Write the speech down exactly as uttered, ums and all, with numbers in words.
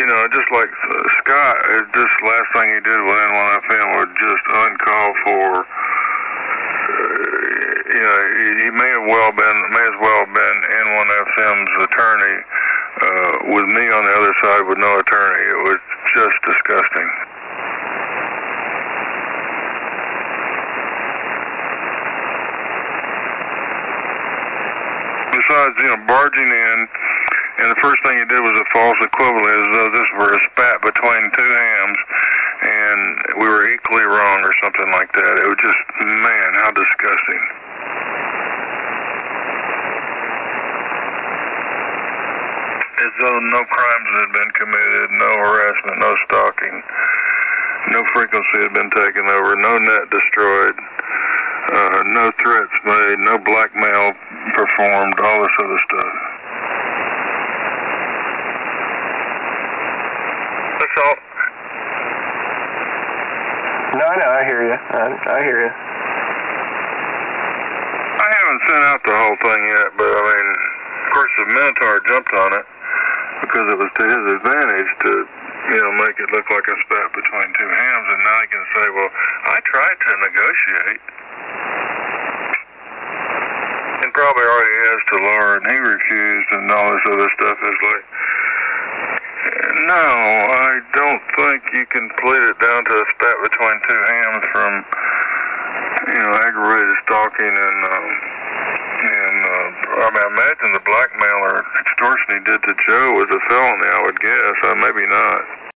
know, just like uh, Scott, it, this last thing he did with N one F M was just uncalled for. Uh, you know, he, he may have well been, may as well have been N one F M's attorney uh, with me on the other side with no attorney. It was just disgusting. Besides, you know, barging in, and the first thing he did was a false equivalent, as though this were a spat between two hams, and we were equally wrong or something like that. It was just, man, how disgusting. As though no crimes had been committed, no harassment, no stalking, no frequency had been taken over, no net destroyed. Uh, no threats made, no blackmail performed, all this other stuff. That's all. No, I know, I hear you. I, I hear you. I haven't sent out the whole thing yet, but I mean, of course the Minotaur jumped on it because it was to his advantage to, you know, make it look like a spat between two hams, and now he can say, well, I tried to negotiate. And probably already has to Laura, and he refused, and all this other stuff is like, no, I don't think you can plead it down to a spat between two hams from, you know, aggravated stalking and, um, and uh, I mean, I imagine the blackmail or extortion he did to Joe was a felony, I would guess, uh, maybe not.